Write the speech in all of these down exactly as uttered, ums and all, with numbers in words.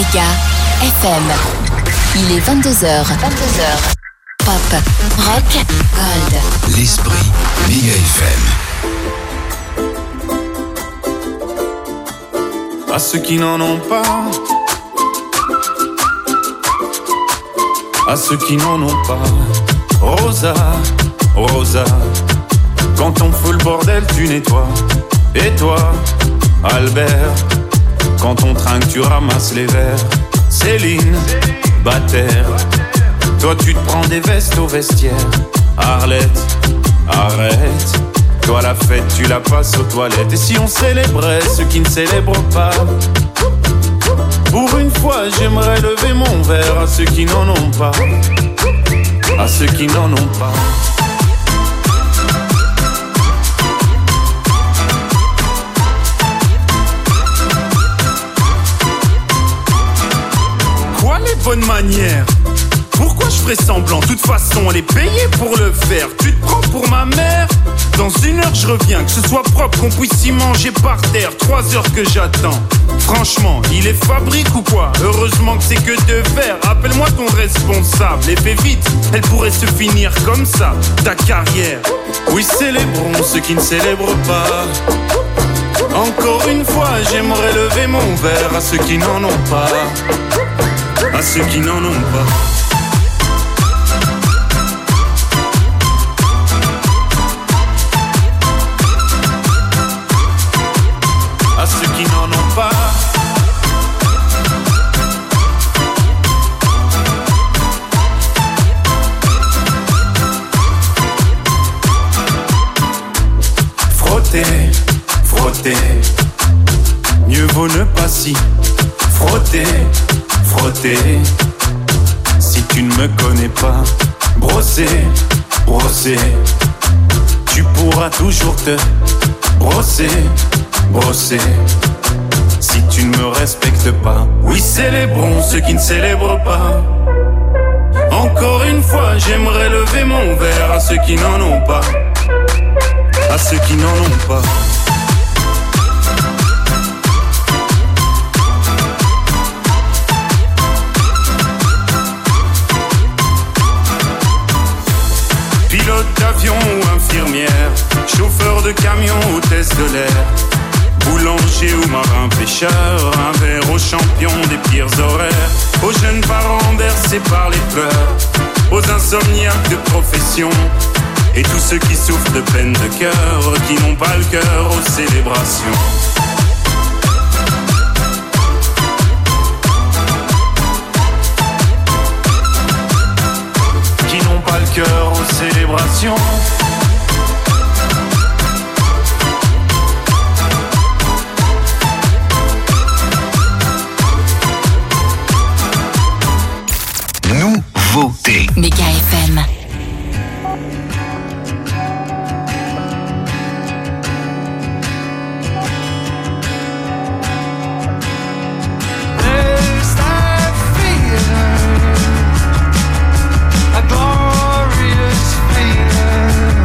Méga F M. Il est vingt-deux heures. vingt-deux heures. Pop, rock, gold. L'esprit Méga F M. À ceux qui n'en ont pas, à ceux qui n'en ont pas, Rosa, Rosa, quand on fout le bordel tu nettoies. Et toi, Albert, quand on trinque tu ramasses les verres. Céline, Bataire, toi tu te prends des vestes au vestiaire. Arlette, arrête, toi la fête tu la passes aux toilettes. Et si on célébrait ceux qui ne célèbrent pas, pour une fois j'aimerais lever mon verre à ceux qui n'en ont pas, à ceux qui n'en ont pas. Quoi les bonnes manières? Pourquoi je ferais semblant? De toute façon, elle est payée pour le faire. Tu te prends pour ma mère? Dans une heure, je reviens. Que ce soit propre, qu'on puisse y manger par terre. Trois heures que j'attends. Franchement, il est fabrique ou quoi? Heureusement que c'est que de verre. Appelle-moi ton responsable. Et fais vite, elle pourrait se finir comme ça, ta carrière. Oui, célébrons ceux qui ne célèbrent pas. Encore une fois, j'aimerais lever mon verre à ceux qui n'en ont pas, à ceux qui n'en ont pas. À ceux qui n'en ont pas. Frotter, frotter, mieux vaut ne pas s'y frotter, frotter. Si tu ne me connais pas, brosser, brosser, tu pourras toujours te brosser, brosser. Si tu ne me respectes pas, oui célébrons ceux qui ne célèbrent pas. Encore une fois j'aimerais lever mon verre à ceux qui n'en ont pas, à ceux qui n'en ont pas. Pilote d'avion ou infirmière, chauffeur de camion, hôtesse de l'air, boulanger ou marin pêcheur, un verre aux champions des pires horaires, aux jeunes parents bercés par les pleurs, aux insomniaques de profession, et tous ceux qui souffrent de peine de cœur, qui n'ont pas le cœur aux célébrations. Qui n'ont pas le cœur aux célébrations. Nouveauté. Méga F M. A glorious feeling.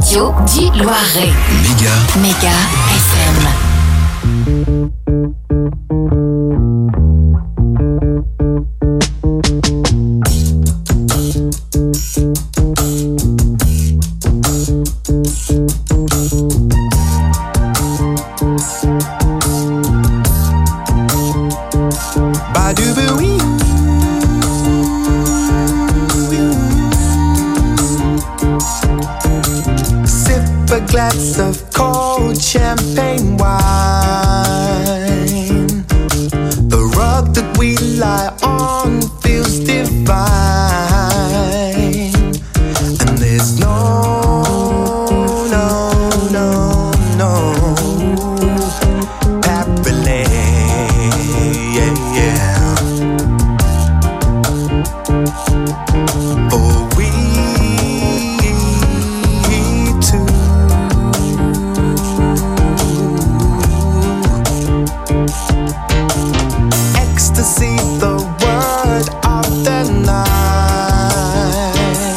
radio du Loiret. Méga. Méga F M. Glass of cold champagne wine. The rug that we lie on feels divine. And there's no, no, no, no happily, yeah, yeah. For we ecstasy, the word of the night,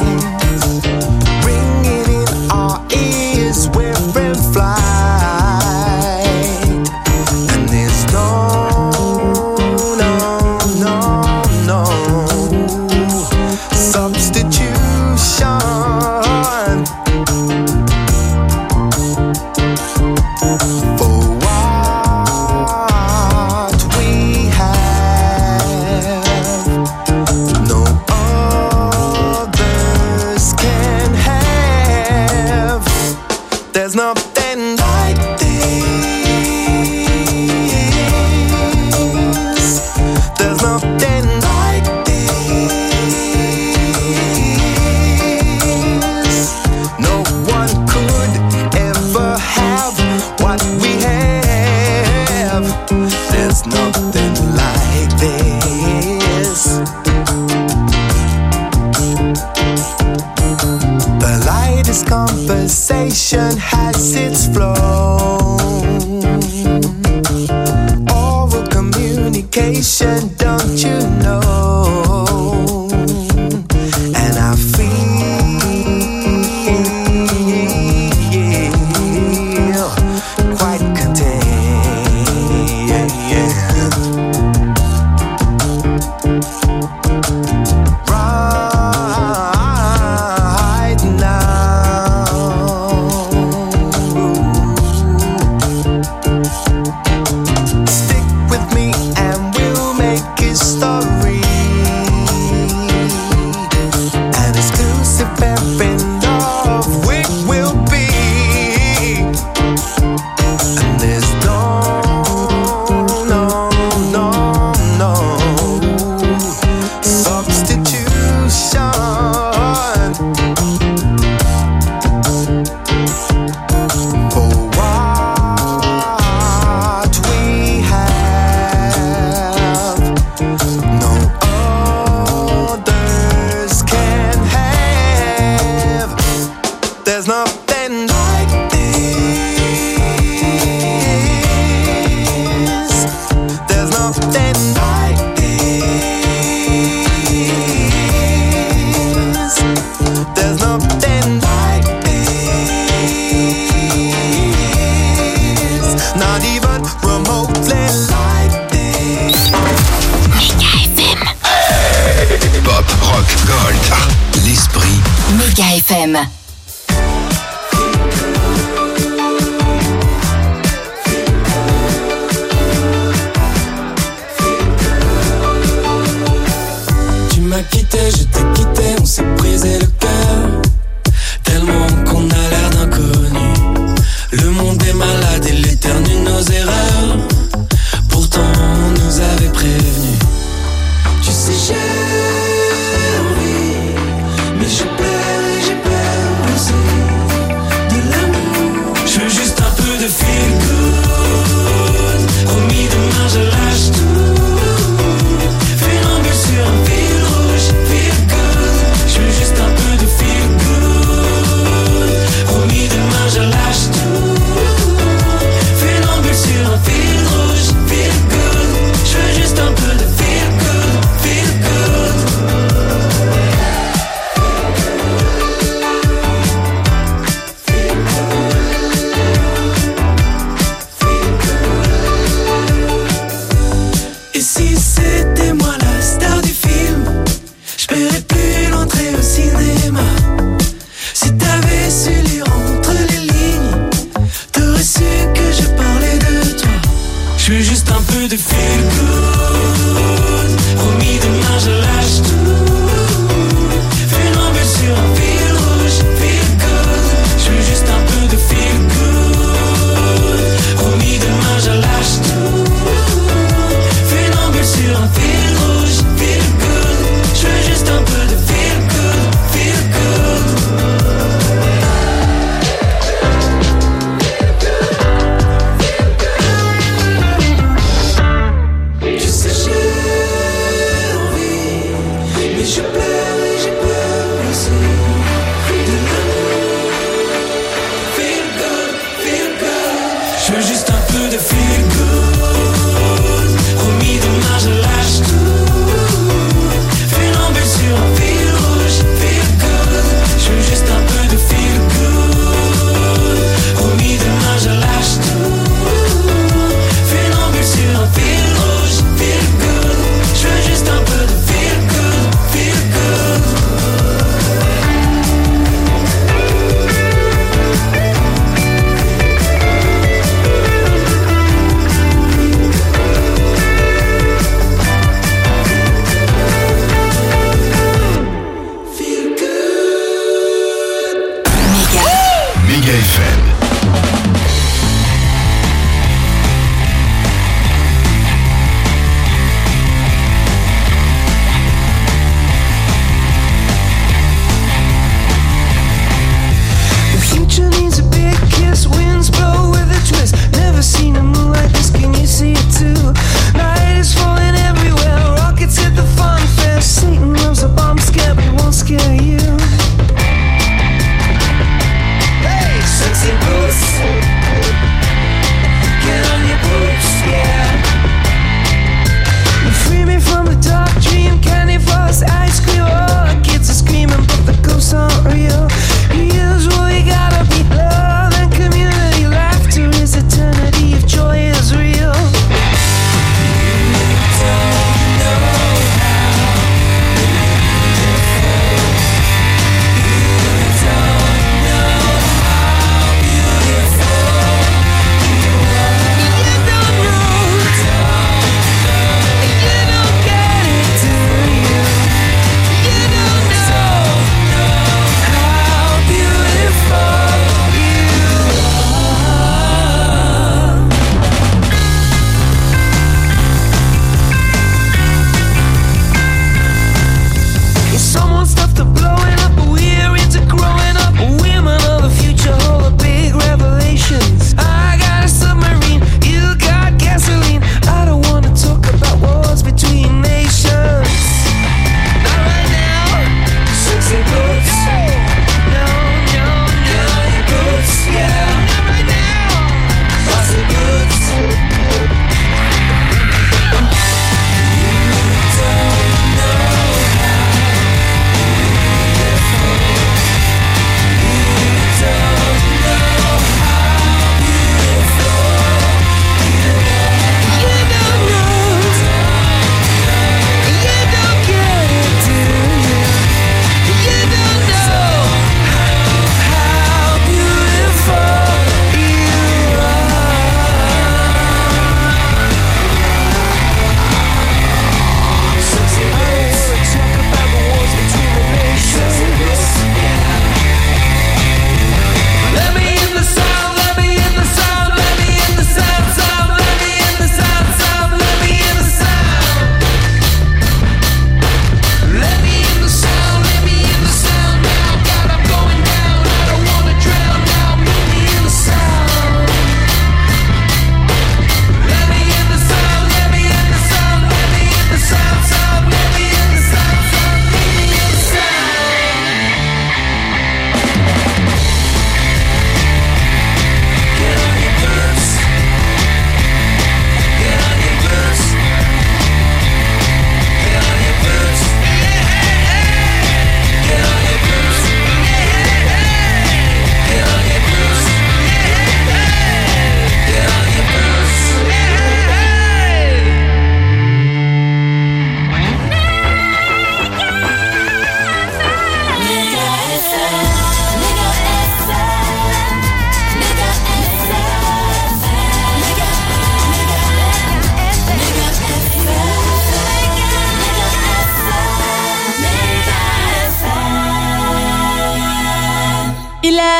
ringing in our ears, we're in flight. And there's no, no, no, no substitution for what we have. No others can have. There's nothing like this. There's nothing like this. No one could ever have what we have. There's nothing like this. The lightest conversation has its flow. Oral communication, don't you know? And I feel quite content. Right now, stick with me and we'll make history. An exclusive pair in love we will be. And there's no, no, no, no substitution for what we have. No others can have. There's nothing like this. There's nothing like this. There's nothing like this. Not even remotely like this. Méga F M. Pop, rock, gold. L'esprit. Méga F M. Tu m'as quitté, je t'ai quitté, on s'est brisé le cœur. Tellement qu'on a l'air d'inconnus. Le monde est malade et l'éternue nos erreurs. Pourtant on nous avait prévenus. Tu sais j'ai envie, mais j'ai peur et j'ai peur.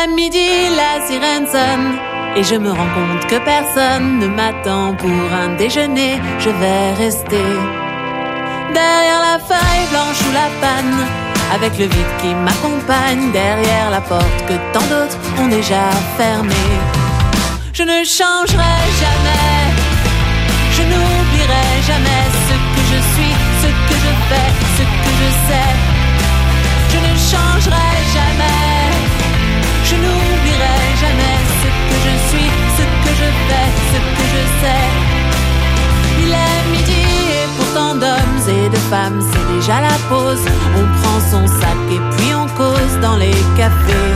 est midi, la sirène sonne. Et je me rends compte que personne ne m'attend pour un déjeuner. Je vais rester derrière la feuille blanche ou la panne, avec le vide qui m'accompagne, derrière la porte que tant d'autres ont déjà fermée. Je ne changerai jamais, je n'oublierai jamais ce que je suis, ce que je fais, ce que je sais. Je ne changerai jamais, je n'oublierai jamais ce que je suis, ce que je fais, ce que je sais. Il est midi et pour tant d'hommes et de femmes, c'est déjà la pause. On prend son sac et puis on cause dans les cafés.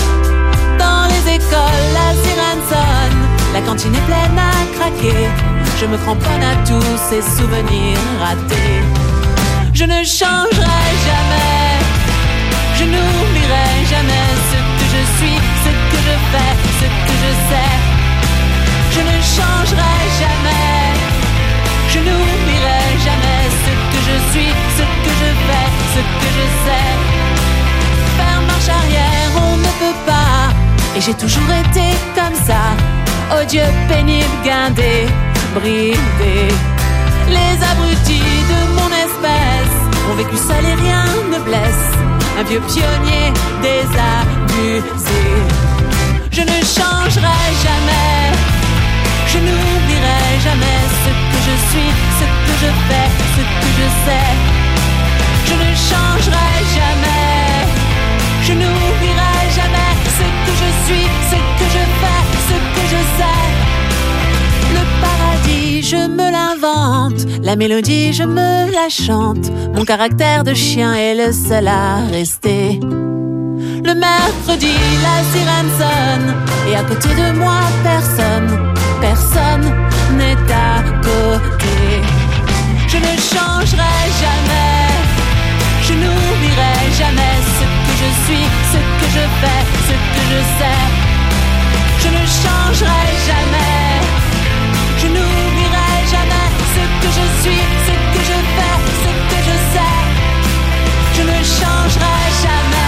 Dans les écoles, la sirène sonne, la cantine est pleine à craquer. Je me cramponne à tous ces souvenirs ratés. Je ne changerai jamais, je n'oublierai jamais ce que je suis, ce que je fais, ce que je sais. Je ne changerai jamais, je n'oublierai jamais ce que je suis, ce que je fais, ce que je sais. Faire marche arrière, on ne peut pas. Et j'ai toujours été comme ça, odieux, pénible, guindé, bridé. Les abrutis de mon espèce ont vécu seul et rien ne blesse. Un vieux pionnier désabusé. Je ne changerai jamais, je n'oublierai jamais ce que je suis, ce que je fais, ce que je sais. Je ne changerai jamais, je n'oublierai jamais ce que je suis, ce que je fais, ce que je sais. Le paradis, je me l'invente, la mélodie, je me la chante. Mon caractère de chien est le seul à rester. Le mercredi, la sirène sonne, et à côté de moi, personne, personne n'est à côté. Je ne changerai jamais, je n'oublierai jamais ce que je suis, ce que je fais, ce que je sais. Je ne changerai jamais, je n'oublierai jamais ce que je suis, ce que je fais, ce que je sais. Je ne changerai jamais.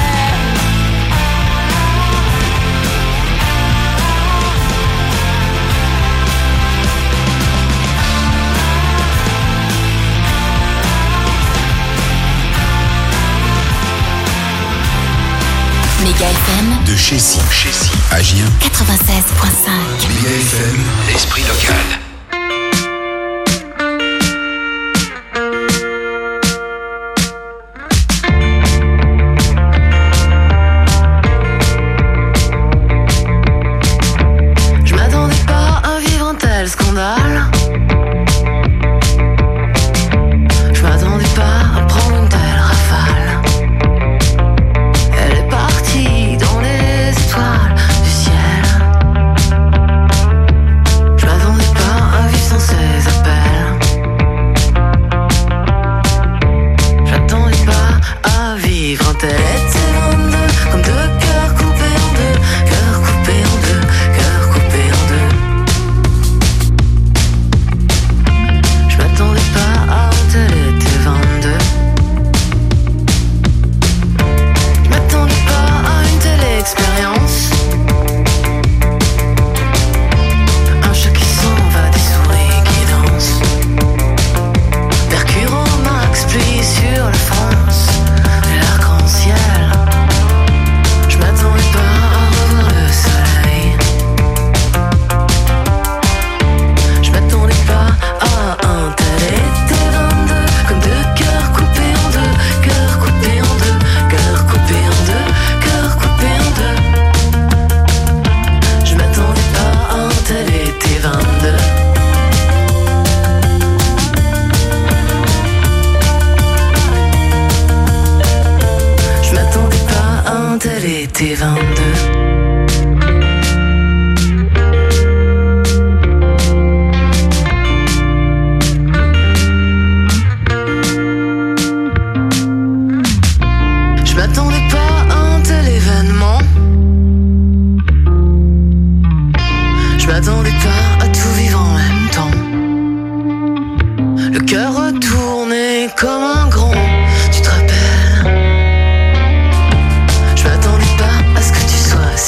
Méga F M De Chessy, Chessy, Agien quatre-vingt-seize virgule cinq. Méga F M, l'esprit local. Je m'attendais pas à vivre un tel scandale. Je m'attendais pas à prendre une telle rafale. Elle est partie dans les étoiles du ciel. Je m'attendais pas à vivre sans ses appels. Je m'attendais pas à vivre un tel été vingt-deux, comme deux cœurs coupés en deux, cœurs coupés en deux, cœurs coupés en deux. Je m'attendais pas à un tel été vingt-deux. Je m'attendais pas à une telle expérience. Un chat qui s'en va, des souris qui dansent. Mercure au max, pluie sur la France, et l'arc-en-ciel. Je m'attendais pas à revoir le soleil. Je m'attendais pas à un tel été vingt-deux, comme deux cœurs coupés en deux, cœurs coupés en deux, cœurs coupés en deux, cœurs coupés en deux. Je m'attendais pas à un tel été vingt-deux. Je m'attendais pas à un tel été vingt-deux. Je m'attendais pas à un tel événement. Je m'attendais pas à tout vivre en même temps. Le cœur retourné comme un grand, tu te rappelles. Je m'attendais pas à ce que tu sois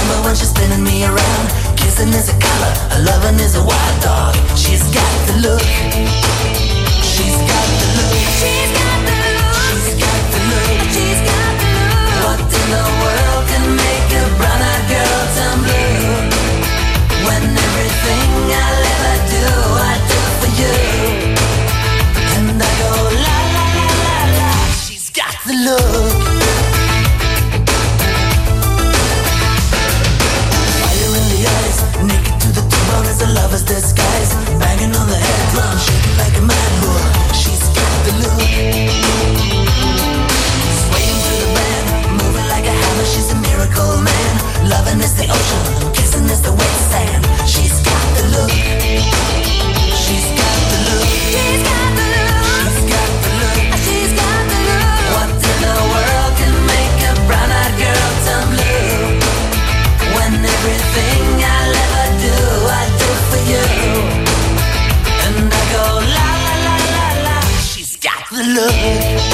remember when she's spinning me around. Kissing is a color, a loving is a wild dog. She's got the look. She's got the look. She's got the look. She's got the look. She's got the look. What in the world can make a brown-eyed girl turn blue? When everything I'll ever do, I do for you. And I go la la la la la. She's got the look. Fire in the eyes, naked to the bone as a lover's disguise. Banging on the head drum, shaking like a mad bull. She's got the look. Swaying to the band, moving like a hammer. She's a miracle man. Loving is the ocean, kissing is the wet sand. She's got the look. She's got the look. She's got the look. She's got the look. She's got the look. What in the world can make a brown-eyed girl turn blue? When everything I'll ever do, I do for you. And I go la la la la la. She's got the look.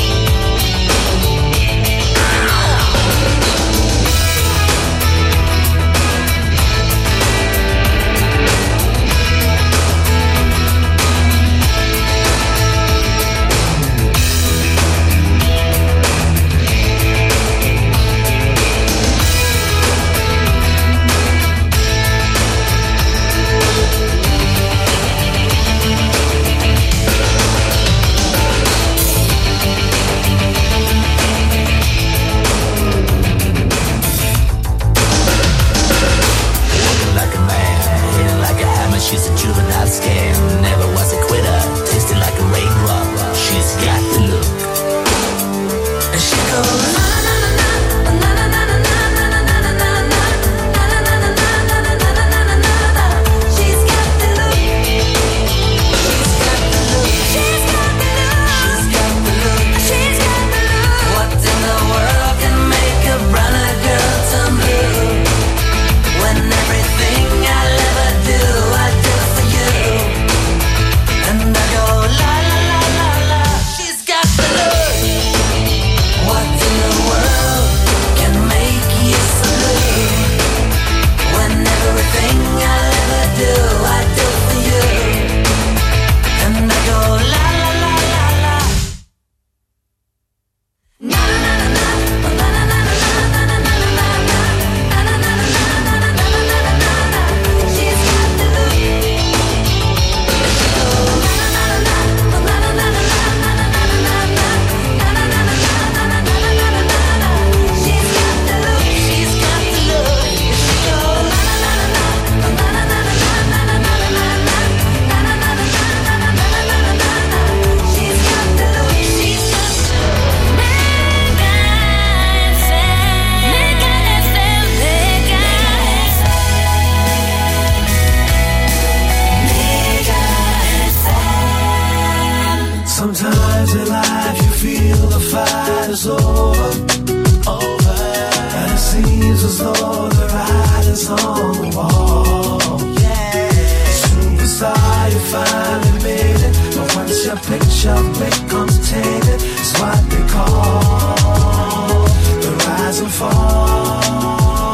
She's a juvenile scam, never was a quitter, tasted like a raindrop. She's got the look. And she goes na na na na na na na na na na na na na. She's got the look. She's got the look. She's got the look. She's got the look. She's got the look. What in the world can make a brown-eyed girl turn blue? When everything I'll ever do, I do for you. And I go la la la la la. She's got the look. What in the world can make you so blue? When everything I'll ever do, I do for you. And I go la la la la la. Na na na na na na na na na na na na na. She's got the look. Sometimes in life you feel the fight is over, over, and it seems as though the writing's on the wall. Yeah, superstar, you finally made it, but once your picture becomes tainted, it's what they call the rise and fall.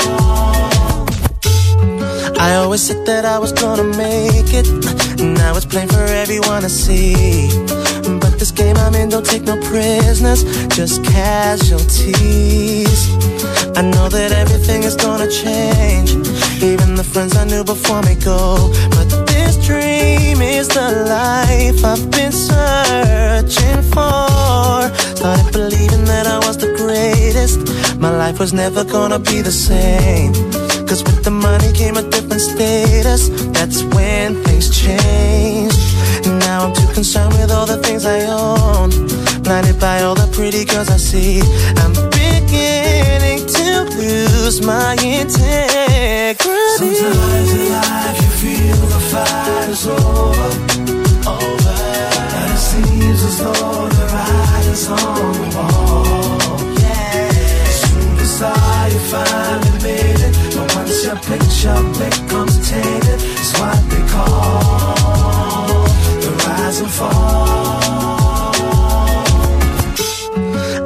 I always said that I was gonna make it, now it's plain for everyone to see. But this game I'm in don't take no prisoners, just casualties. I know that everything is gonna change, even the friends I knew before me go. But this dream is the life I've been searching for. Started believing that I was the greatest, my life was never gonna be the same. Cause with the money came a different status, that's when things changed. Now I'm too concerned with all the things I own, blinded by all the pretty girls I see. I'm beginning to lose my integrity. Sometimes in life you feel the fight is over, over, and it seems as though the writing's on the wall. Yeah, superstar, you finally made it, but once your picture becomes tainted, it's what they call the rise and fall. I never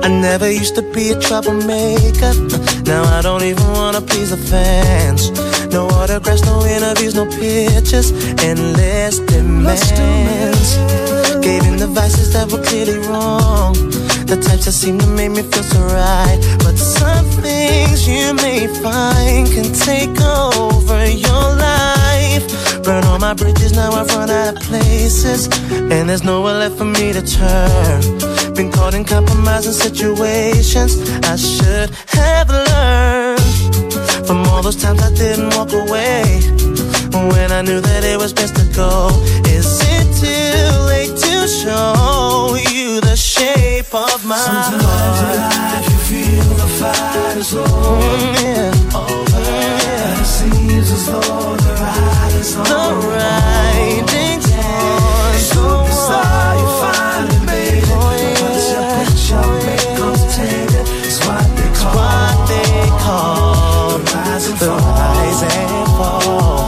never used to be a troublemaker. Now I don't even wanna please the fans. No autographs, no interviews, no pictures, endless demands. Gave in the vices that were clearly wrong, the types that seem to make me feel so right. But some things you may find can take over your life. Burn all my bridges, now I've run out of places, and there's nowhere left for me to turn. Been caught in compromising situations I should have learned from all those times I didn't walk away when I knew that it was best to go. Is it too late to show you the shape of my Sometimes heart? in life you feel the fight is over, mm, yeah. over. Yeah. And it seems as though the ride is on. The riding's on. Superstar, you finally made it. Oh, yeah. Put your picture, Oh, make yeah. come take it. It's what they call, What they call the rise and the fall. rise and fall.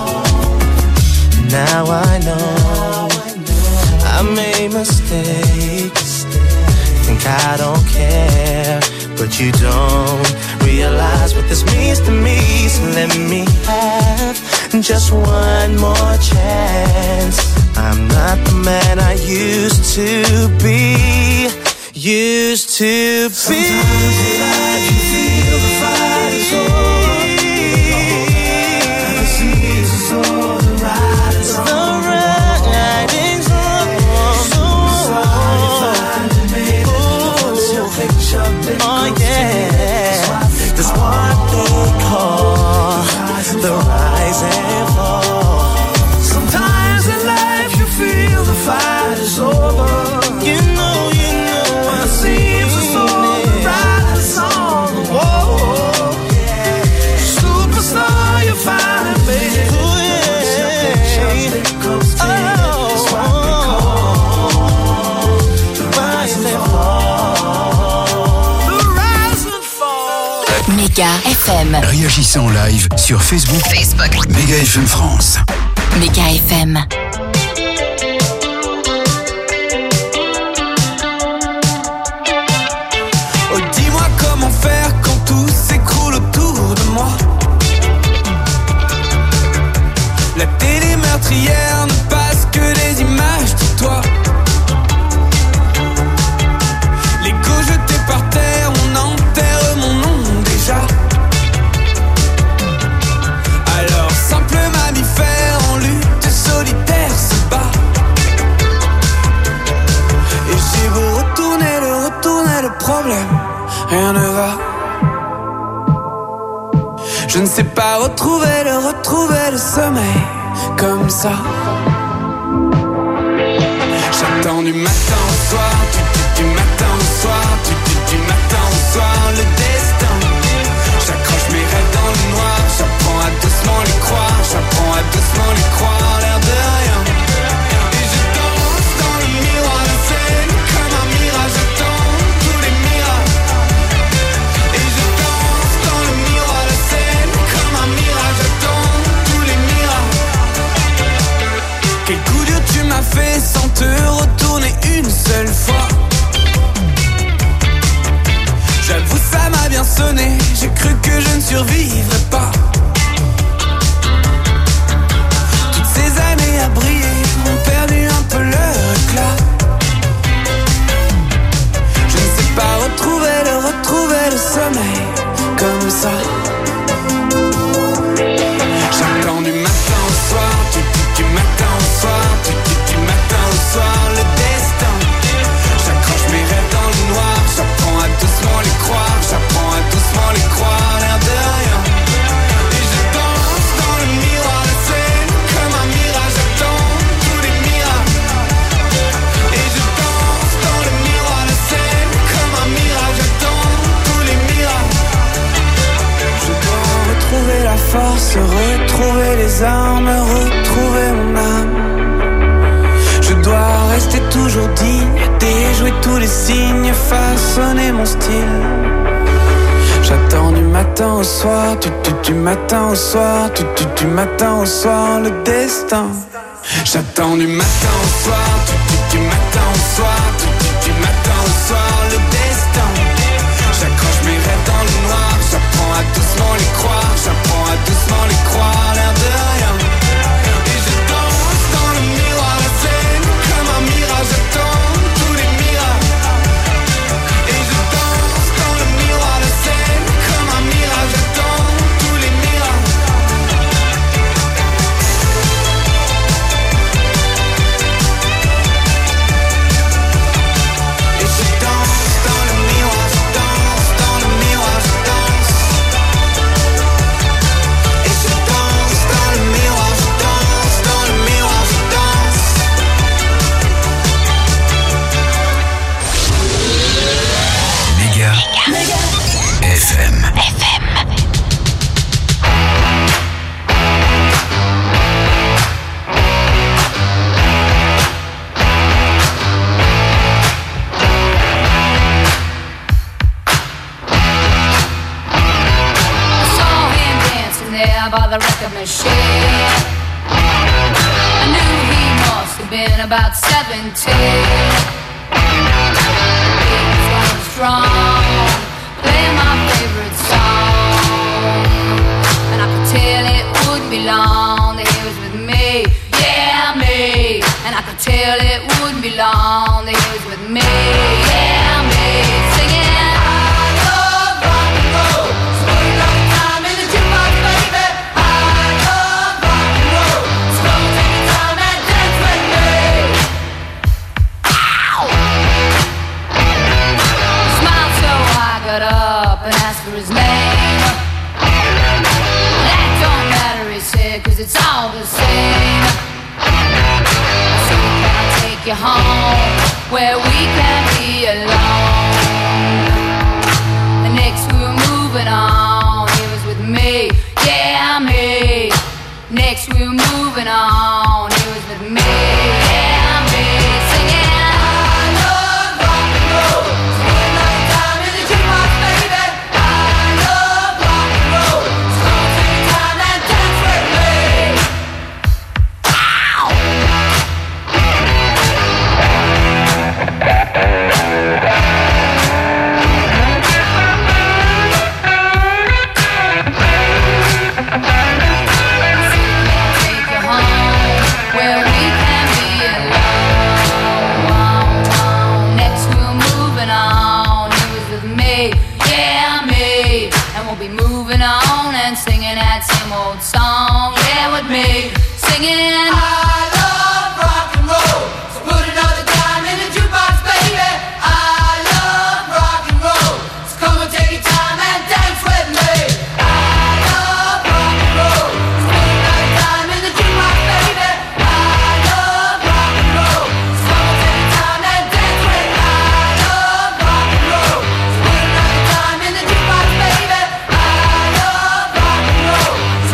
Now I know I made mistakes. Think I don't care, but you don't realize what this means to me. So let me have just one more chance. I'm not the man I used to be. Used to be. Sometimes in life you feel the fight is over, and it seems as though the ride is on. The riding's on. Superstar, you finally made it. Put your picture, make Oh come take it. yeah, that's what they call the rise and fall. Sometimes in life you feel the fight is over. You know, you know, And it seems as though the ride is on. Whoa, yeah. Superstar, you finally made it. Ooh, Put your yeah. picture, make come take it. It's what they call the rise and fall. The rise and fall. Méga F M. Réagissez en live sur Facebook. Facebook. Méga F M France. Méga F M. Oh, dis-moi comment faire quand tout s'écroule autour de moi. La télé meurtrière ne passe que des images de toi. L'ego jeté par terre, on enterre mon nom déjà. Alors simple mammifère en lutte solitaire se bat. Et j'ai beau retourner, le retourner, le problème, rien ne va. Je ne sais pas retrouver, le retrouver, le sommeil, comme ça. J'attends du matin au soir, du, du, du matin au soir, du, du, du matin au soir, le destin. J'accroche mes rêves dans le noir, j'apprends à doucement les croire, j'apprends à doucement les croire, l'air de rien. Et je danse dans le miroir, la scène, comme un mirage, j'attends tous les miracles. Et je danse dans le miroir, la scène, comme un mirage, j'attends tous les miracles. Quel coup dur tu m'as fait sans te retourner une seule fois. J'avoue ça m'a bien sonné, j'ai cru que je ne survivrais pas. Toutes ces années à briller ont perdu un peu leur éclat. Je ne sais pas retrouver le, retrouver le sommeil comme ça. J'attends du matin au soir, du, du, du matin au soir, du, du, du matin au soir, le destin. J'accroche mes rêves dans le noir, j'apprends à doucement les croire, j'apprends à doucement les croire, l'air de rien. Et je danse dans le miroir, la scène, comme un mirage, j'attends tous les miracles. Et je danse dans le miroir, la scène, comme un mirage, j'attends tous les miracles. Je dois retrouver la force, retrouver les armes, retrouver mon âme. Je dois rester toujours digne, déjouer tous les signes, façonner mon style. J'attends du matin au soir, du, du, du matin au soir, du, du, du matin au soir, le destin. J'attends du matin au soir, du, du, du matin au soir, du, du, du matin au soir, le destin. doucement les croire, j'apprends à doucement les croire, l'air de rien. Et je danse dans le miroir, la scène comme un mirage, j'attends tous les miracles. Et je danse dans le miroir, la scène comme un mirage, j'attends tous les miracles. Et je danse dans le miroir, je danse dans le miroir, je danse. Et je danse dans le miroir, je danse dans le miroir, je danse. Méga F M. Saw him dancing there by the record machine. I knew he must have been about seventeen. He was going strong, playing my favorite song, and I could tell it wouldn't be long that he was with me, yeah me. And I could tell it wouldn't be long that he was with me, yeah me. Singing. Got up and asked for his name. That don't matter, he said, cause it's all the same. So can I take you home where we can be alone? And next we were moving on, he was with me, yeah me. Next we were moving on, he was with me, yeah me. Singing. Old song, yeah, with me singing. I love rock and roll, so put another dime in the jukebox, baby. I love rock and roll, so come and take your time and dance with me. I love rock and roll, so put another dime in the jukebox, baby. I love rock and roll, so come and take your time and dance with me. I love rock and roll, so put another dime in the jukebox, baby. I love rock and roll.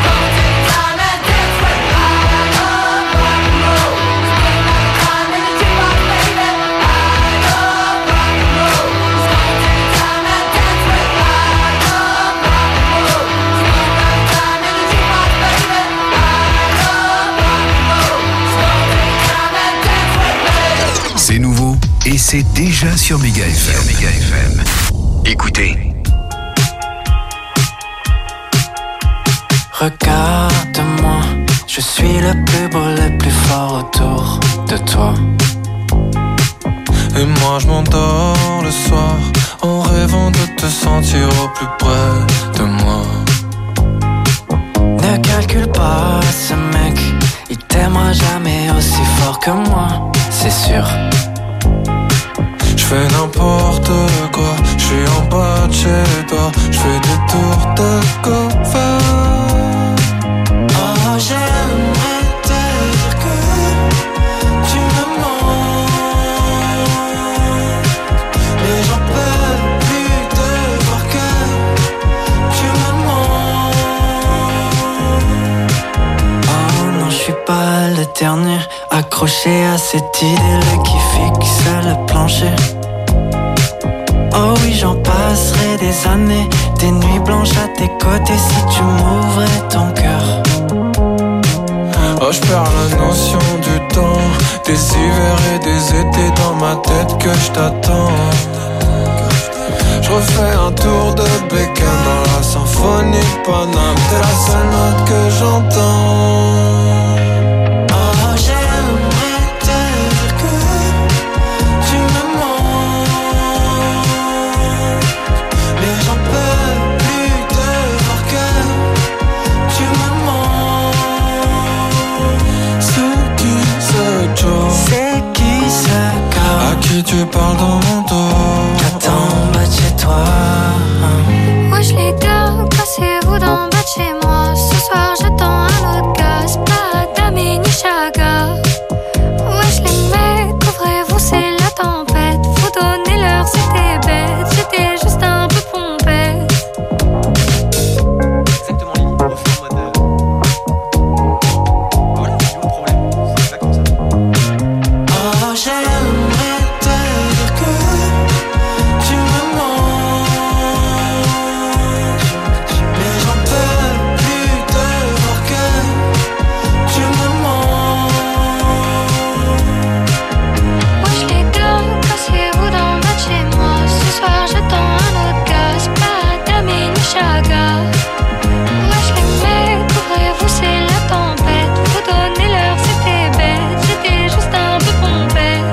C'est nouveau et c'est déjà sur Méga F M. Méga F M. Écoutez. Regarde-moi, je suis le plus beau, le plus fort autour de toi. Et moi je m'endors le soir en rêvant de te sentir au plus près de moi. Ne calcule pas ce mec, il t'aimera jamais aussi fort que moi, c'est sûr. Je fais n'importe quoi, je suis en bas de chez toi, je fais des tours de cover. Oh, j'aimerais te dire que tu me manques, mais j'en peux plus de voir que tu me manques. Oh non, je suis pas le dernier accroché à cette idée qui fixe le plancher. Oh oui, j'en passerai des années, des nuits blanches à tes côtés si tu m'ouvrais ton cœur. Oh, je perds la notion du temps, des hivers et des étés dans ma tête que je t'attends. Je refais un tour de Beckham dans la symphonie de Paname. T'es la seule note que j'entends. Oh, j'aimerais te dire que tu me manques, mais j'en peux plus de voir que tu me manques. C'est qui ce Joe? C'est qui ce gars à qui tu parles dans mon dos? Qu'attends en bas de chez toi? Wesh les gars, cassez-vous d'en bas de chez moi. Ce soir j'attends un autre gars, c'est pas Dami ni Chaga. Wesh les mecs, couvrez-vous, c'est la tempête. Faut donner l'heure, c'était bête. J'étais juste un peu pompette. Exactement, Lily, on fait en mode. Voilà, c'est le problème. C'est exactement ça. Oh, j'aimerais te dire que tu me manques, mais j'en peux plus de voir que tu me manques. Wesh les gars, cassez-vous d'en bas de chez moi. Ce soir j'attends un autre gars, c'est pas Dami ni Chaga. Wesh les mecs, couvrez-vous, c'est la tempête. Faut donner l'heure, c'était bête. J'étais juste un peu pompette.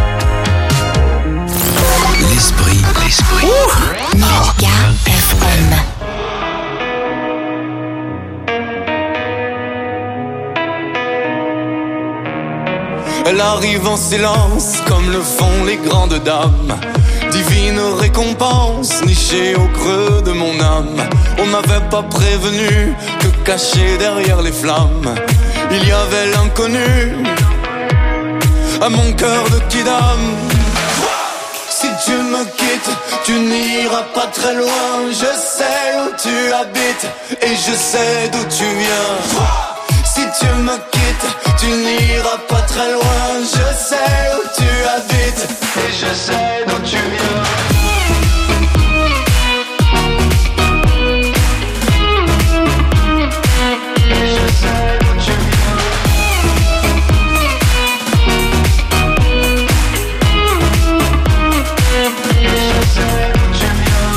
L'esprit, l'esprit. Méga F M. Elle arrive en silence comme le font les grandes dames. Divine récompense nichée au creux de mon âme. On m'avait pas prévenu que caché derrière les flammes il y avait l'inconnu à mon cœur de kidam. Si tu me quittes, tu n'iras pas très loin. Je sais où tu habites et je sais d'où tu viens. Si tu me quittes, tu n'iras pas très loin. Je sais où tu habites et je sais d'où tu viens. Et je sais d'où tu viens. Et je sais d'où tu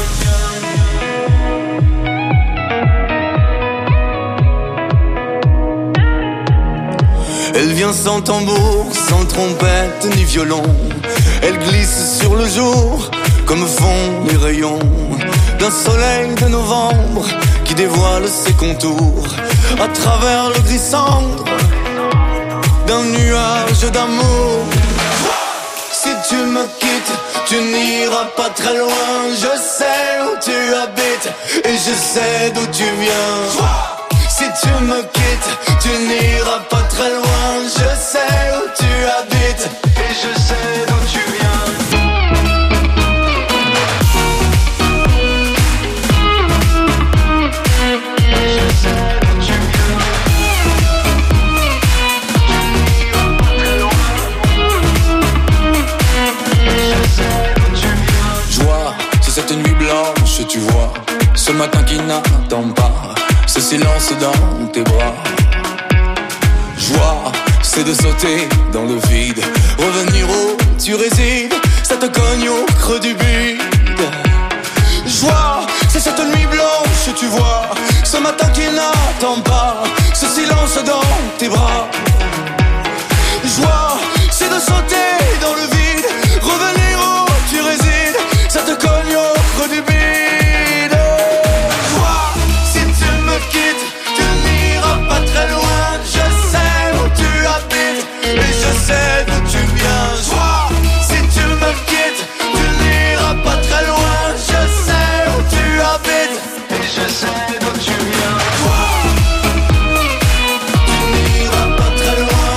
viens. Elle vient sans tambour, sans trompette ni violon. Elle glisse sur le jour comme font les rayons d'un soleil de novembre qui dévoile ses contours à travers le gris cendre d'un nuage d'amour. Si tu me quittes, tu n'iras pas très loin. Je sais où tu habites et je sais d'où tu viens. Si tu me quittes, tu n'iras pas très loin. Je sais où tu habites et je sais d'où tu viens. Et je sais d'où tu viens. Tu n'iras pas très loin. Et je sais d'où tu viens. Joie, c'est cette nuit blanche, tu vois. Ce matin qui n'attend pas. Ce silence dans tes bras. Joie, c'est de sauter dans le vide. Revenir où tu résides. Ça te cogne au creux du bide. Joie, c'est cette nuit blanche, tu vois. Ce matin qui n'attend pas. Ce silence dans tes bras. Joie, c'est de sauter dans le vide. Revenir où tu résides. Ça te cogne au creux du bide. Très loin, je sais où tu habites et je sais d'où tu viens. Joie, si tu me quittes, tu n'iras pas très loin. Je sais où tu habites et je sais d'où tu viens. Joie, tu n'iras pas très loin.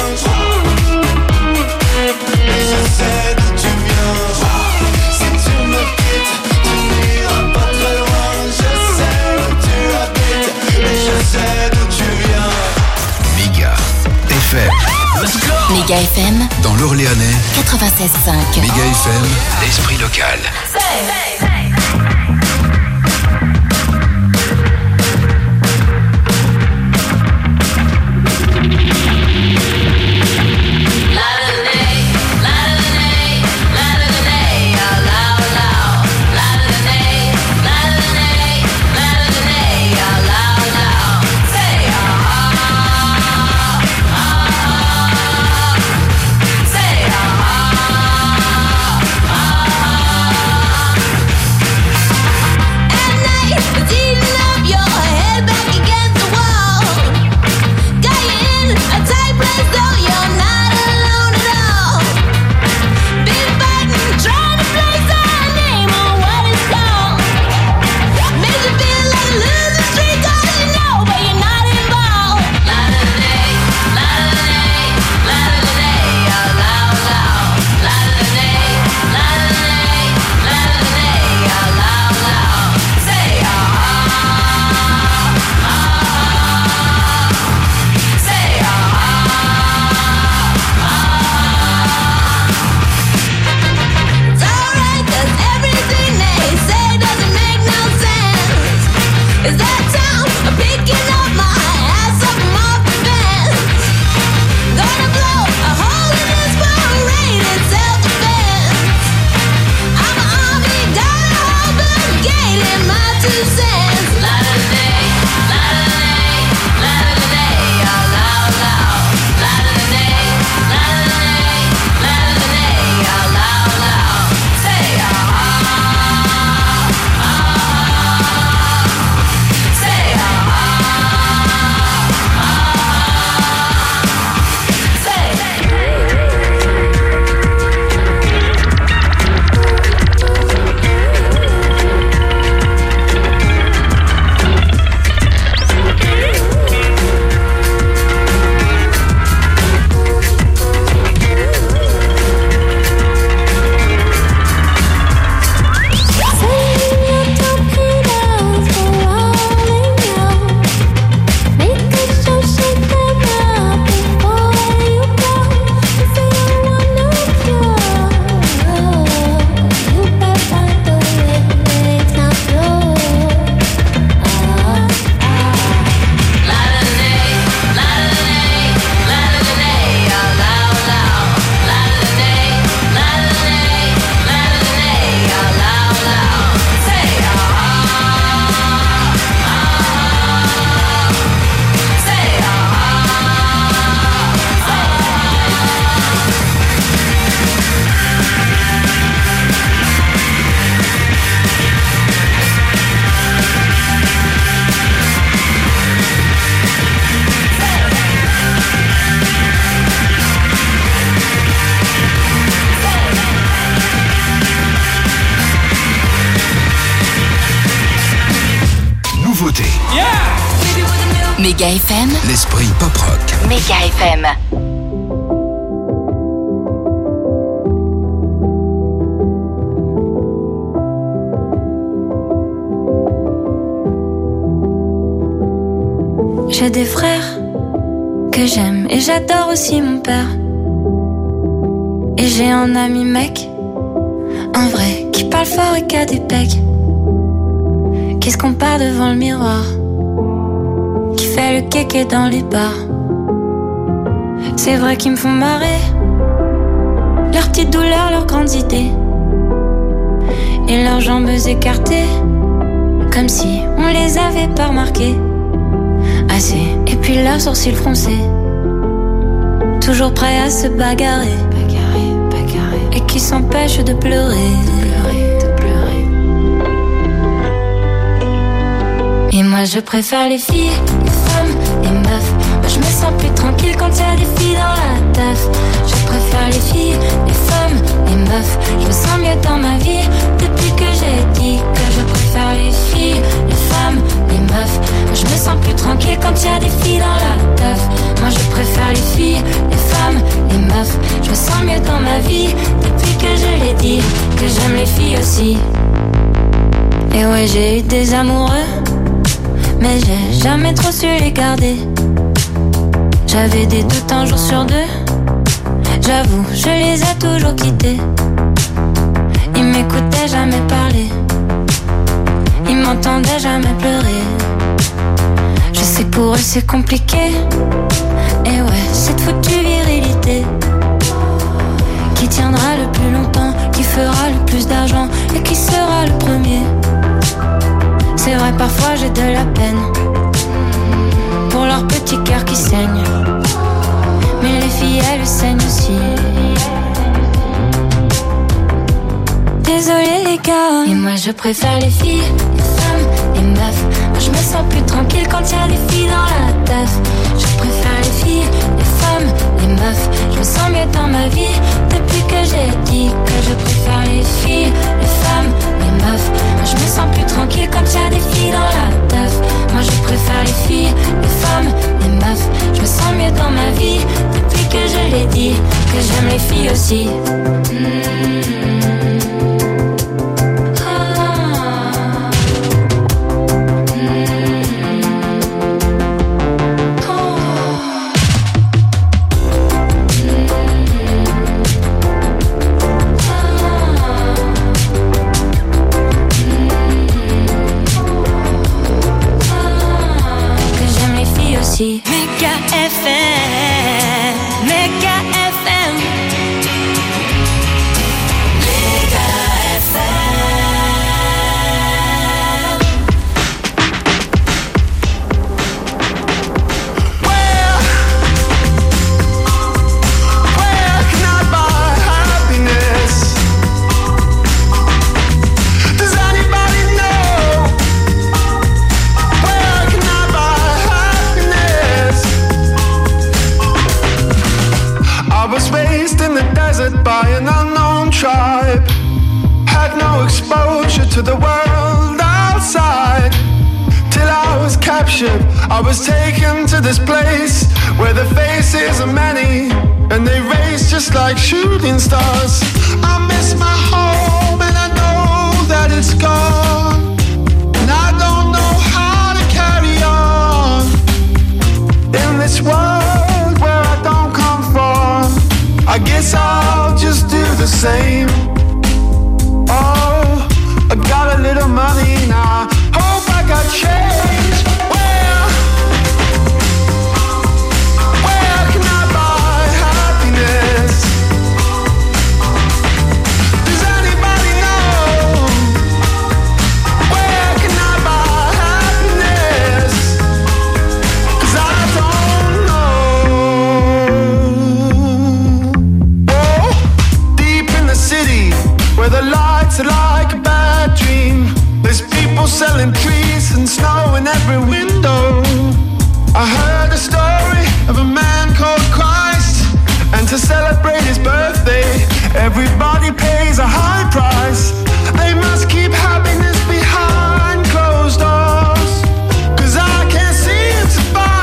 Et je sais d'où tu viens. Joie, si tu me quittes, tu n'iras pas très loin. Je sais où tu habites et je sais d'où tu viens. Méga F M. Méga F M. Dans l'Orléanais. quatre-vingt-seize cinq. Méga F M. L'esprit local. La Méga F M. L'esprit pop-rock. Méga F M. J'ai des frères que j'aime et j'adore aussi mon père. Et j'ai un ami mec, un vrai, qui parle fort et qui a des pecs, qui se compare devant le miroir, qui fait le kéké dans les bars. C'est vrai qu'ils me font marrer, leurs petites douleurs, leurs grandes idées, et leurs jambes écartées, comme si on les avait pas remarquées. Assez, et puis leurs sourcils froncés, toujours prêts à se bagarrer, bagarrer, bagarrer, et qui s'empêchent de pleurer, de pleurer, de pleurer. Et moi je préfère les filles, les femmes, les meufs. Moi je me sens plus tranquille quand y a des filles dans la teuf. Je préfère les filles, les femmes, les meufs. Je me sens mieux dans ma vie depuis que j'ai dit que je préfère les filles, les femmes, les meufs. Moi je me sens plus tranquille quand y a des filles dans la teuf. Moi je préfère les filles, les femmes, les meufs. Je me sens mieux dans ma vie depuis que je l'ai dit que j'aime les filles aussi. Et ouais, j'ai eu des amoureux, mais j'ai jamais trop su les garder. J'avais des doutes un jour sur deux, j'avoue, je les ai toujours quittés. Ils m'écoutaient jamais parler, ils m'entendaient jamais pleurer. Je sais que pour eux c'est compliqué, et ouais, cette foutue virilité qui tiendra le plus longtemps, qui fera le plus d'argent et qui sera le premier. C'est vrai, parfois j'ai de la peine pour leur petit cœur qui saigne, mais les filles elles saignent aussi. Désolé les gars, et moi je préfère les filles, les femmes, les meufs. Moi je me sens plus tranquille quand y a des filles dans la teuf. Je préfère les filles, les femmes, les meufs. Je me sens mieux dans ma vie depuis que j'ai dit que je préfère les filles, les femmes, les meufs. Moi je me sens plus tranquille quand y a des filles dans la teuf. Moi je préfère les filles, les femmes, les meufs. Je me sens mieux dans ma vie depuis que je l'ai dit que j'aime les filles aussi. Mmh. Méga F M, Méga F M, Méga F M. Where, where can I buy happiness? Does anybody know? Where can I buy happiness? I was raised in the desert by an unknown tribe. Had no exposure to the world outside. Till I was captured, I was taken to this place where the faces are many and they race just like shooting stars. I miss my home and I know that it's gone, and I don't know how to carry on in this world where I don't come from. I guess I'll just do the same. Oh, I got a little money now, hope I got change. Where, where can I buy happiness? Does anybody know? Where can I buy happiness? 'Cause I don't know. Oh, deep in the city where the lights are like a bad dream. There's people selling trees and snow in every window. I heard a story of a man called Christ, and to celebrate his birthday, everybody pays a high price. They must keep happiness behind closed doors, 'cause I can't seem to buy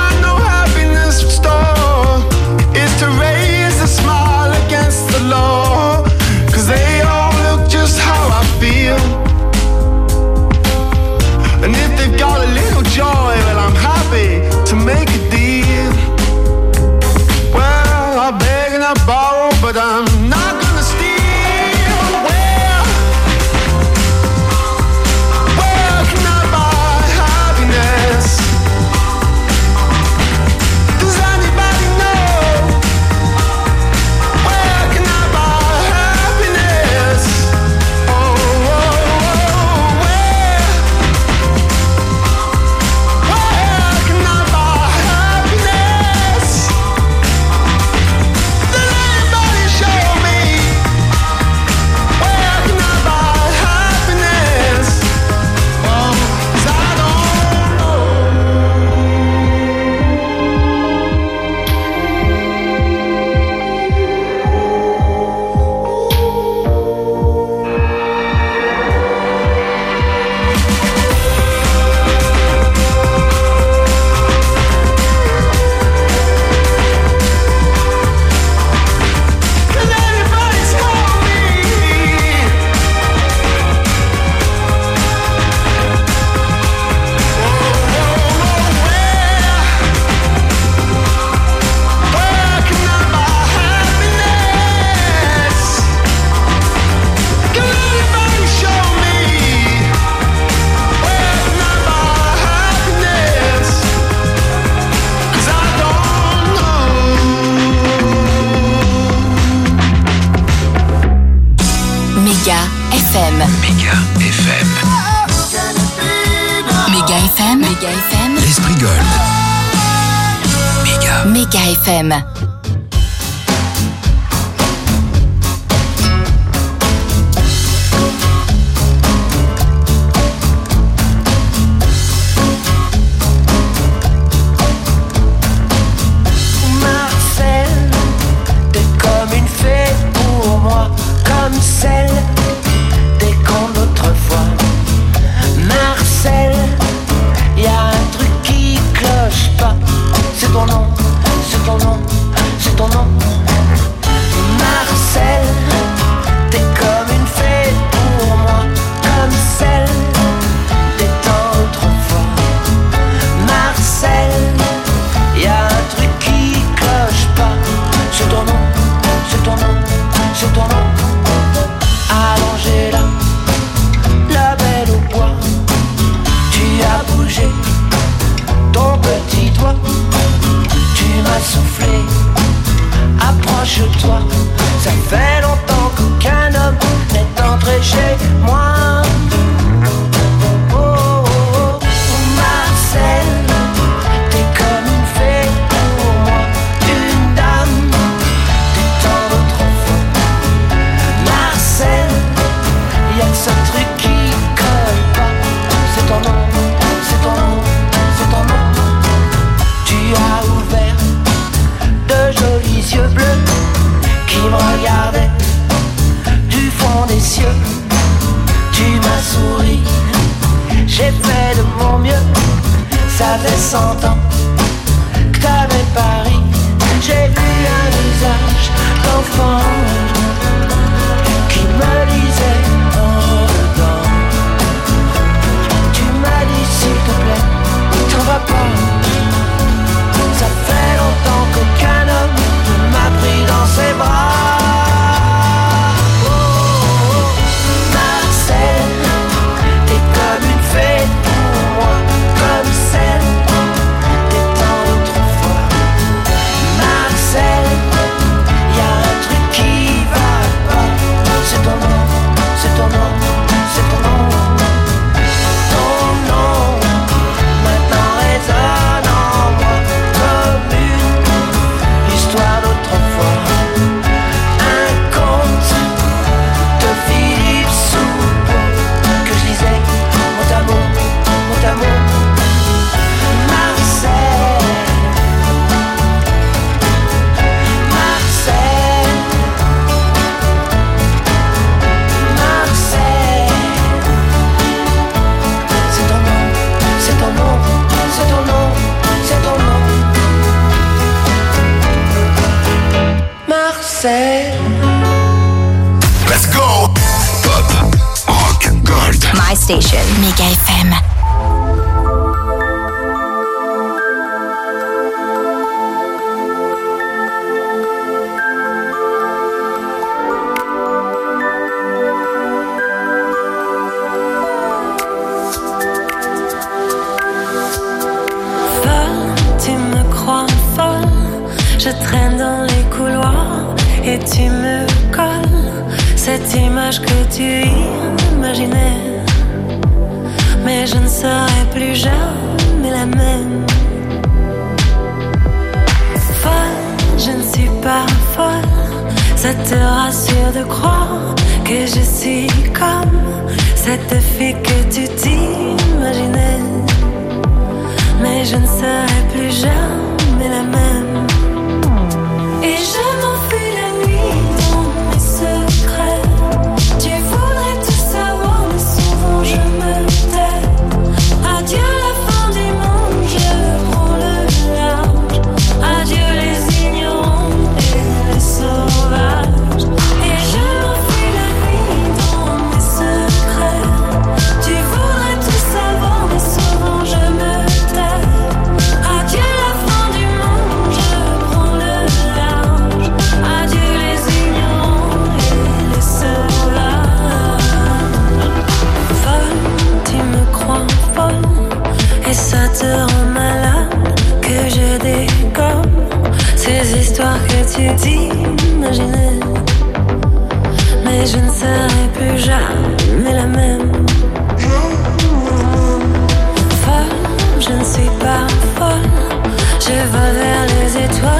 Méga F M. Celle des contes d'autrefois. Marcel, y a un truc qui cloche pas. C'est ton nom, c'est ton nom, c'est ton nom. Marcel, t'es comme une fée pour moi, comme celle des temps d'autrefois. Marcel, y a un truc qui cloche pas. C'est ton nom, c'est ton nom, c'est ton nom. Allongé là, la belle au bois, tu as bougé ton petit doigt, tu m'as soufflé, approche-toi, ça fait longtemps qu'aucun homme n'est entré chez moi. Oh, oh, oh, Marcel, t'es comme une fée pour moi, une dame des temps d'autrefois. Marcel, y'a que ce truc qui colle pas. C'est ton nom, c'est ton nom, c'est ton nom. Tu as ouvert de jolis yeux bleus qui me regardaient du fond des cieux. Tu m'as souri, j'ai fait de mon mieux. Ça fait cent ans que t'avais Paris. J'ai vu un visage d'enfant qui me lisait en dedans. Tu m'as dit s'il te plaît, t'en vas pas. Ça fait longtemps qu'aucun homme ne m'a pris dans ses bras. Oh, oh, oh. Marcel, t'es comme une fée pour moi, comme celle des temps d'autrefois. Marcel, y'a un truc qui va pas. C'est ton nom, c'est ton nom, c'est ton nom. Ton nom maintenant résonne en moi comme une histoire d'autrefois. Un conte de Philippe Soupeau que je lisais mot à mot, mot à mot. Marcel, Marcel, Marcel, c'est ton nom, c'est ton nom, c'est ton nom, c'est ton nom. Marcel. Let's go! Pop, rock, gold. My station. Méga F M. Folle, tu me crois folle. Je traîne dans les couloirs et tu me colles cette image que tu imaginais. Mais je ne serai plus jamais la même. Folle, je ne suis pas folle. Ça te rassure de croire que je suis comme cette fille que tu t'imaginais. Mais je ne serai plus jamais la même. Et je m'enfuis la nuit dans mes secrets. Tu voudrais tout savoir, mais souvent je me tais. Adieu la fin du monde, je prends le large. Adieu les ignorants et les sauvages. Et je m'enfuis la nuit dans mes secrets. Tu voudrais tout savoir, mais souvent je me tais. Adieu la fin du monde, je prends le large. Adieu les ignorants et les sauvages. Folle, tu me crois folle, et ça te rend malade que je dégomme ces histoires que tu t'imaginais. Mais je ne serai plus jamais la même. Folle, je ne suis pas folle. Je vole vers les étoiles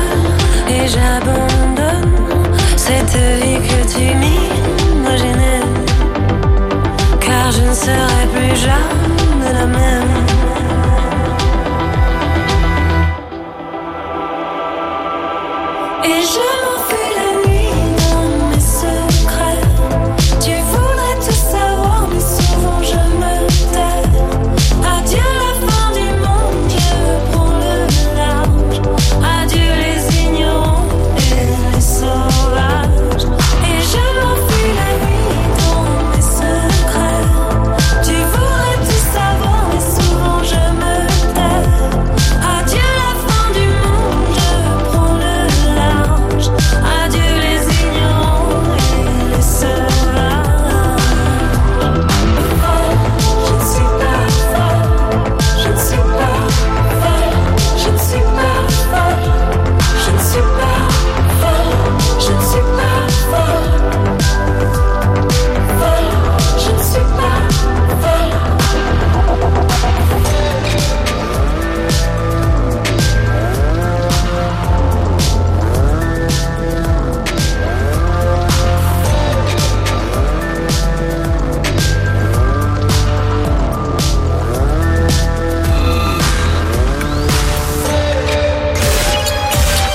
de vie que tu m'imaginais, car je ne serai plus jamais la même. Et je